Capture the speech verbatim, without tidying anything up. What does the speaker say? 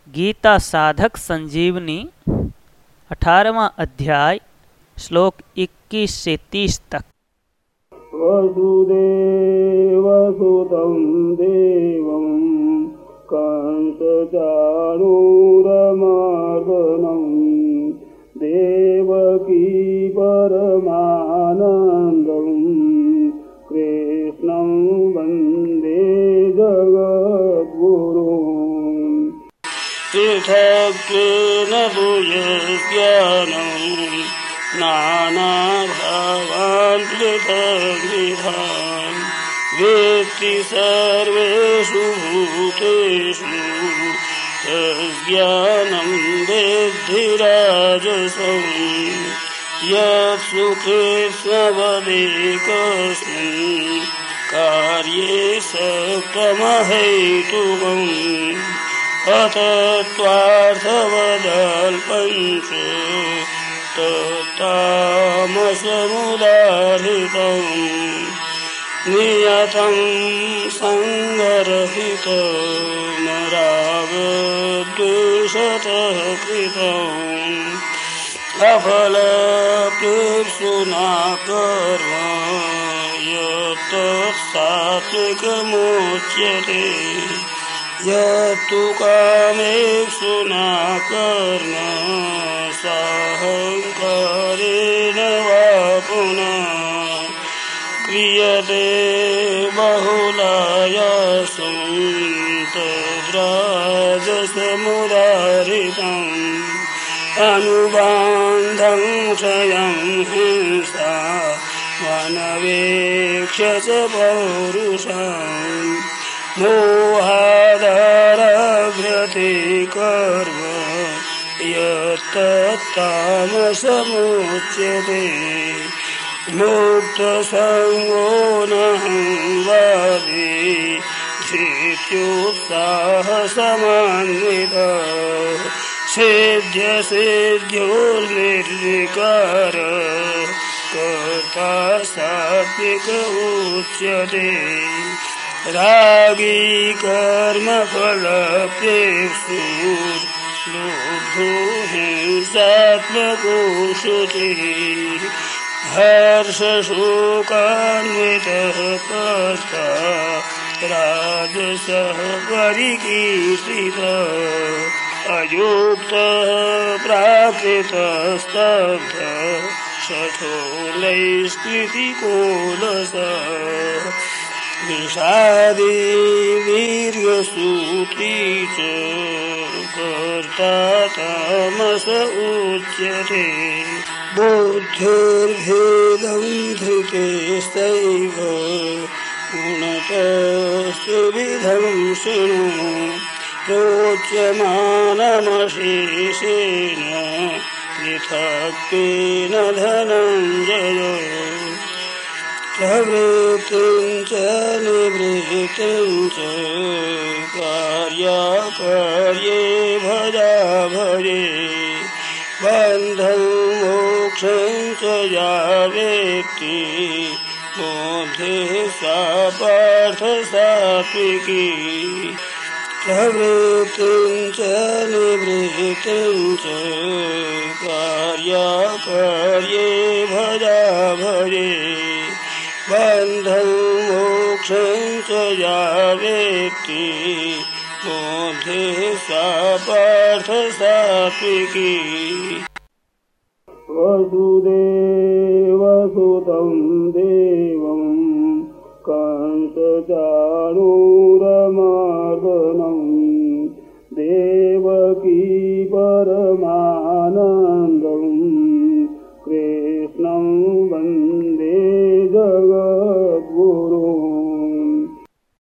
गीता साधक संजीवनी अठारहवां अध्याय श्लोक इक्कीस से तीस तक। वसुदेवसुतं देवं कंसचाणूरमर्दनं देवकी परमानन्दं कृष्णं वन्दे जगद्गुरुम्। पृथक्त्वेन भूयज्ञानं नानाभावान् पृथग्विधान् वेत्ति सर्वेषु भूतेषु तज्ज्ञानं विद्धिराजसं यत् सुकृत्स्नवदेकस्मिन् कार्ये सक्तमहेतुकम् अतत्त्वार्थवदल्पञ्च तत्तामसमुदाहृतम् नियतं सङ्गरहितमरागद्वेषतः कृतम् अफलप्रेप्सुना कर्म यत्तत्सात्विकमुच्यते यत्तु कामेप्सुना कर्म साहंकारेण वा पुनः क्रियते बहुलायासं तद्राजसमुदाहृतम् अनुबान्धं क्षयं हिंसा वनवेक्ष्य च पौरुषम् मोहादारभ्यते कर्म यत्तत्तामसमुच्यते मुक्तसङ्गो नहं वादी धृत्युत्साहसमन्वितः सिद्ध्यसिद्ध्योर्निर्विकार कर्ता सात्विक उच्यते रागी कर्मफलप्रेप्सु लोभो हिंसात्मको शुचिः हर्षशोकान्वितः पश्चात् राजसः परिकीर्तितः अयुक्तः प्राकृतस्तब्धः शठोलैस्कृतिकोलसः विषादी वीर्यसूत्री च कर्ता तामस उच्यते बुद्धिर्भेदं धृतेस्तैव गुणतस्त्रिविधं शृणु प्रोच्यमानमशेषेण पृथक्त्वेन धनञ्जय प्रवृत्तिं च निवृत्तिं च कार्याकार्ये भजाभजे बन्धं मोक्षं च या वेत्ति मोक्षे सा पार्थ सात्विकी प्रवृत्तिं च निवृत्तिं च कार्याकार्ये भजाभजे बन्धं मोक्षं च या वेत्ति मोक्षे सा पार्थ सात्विकी। वसुदेवसुतं देवं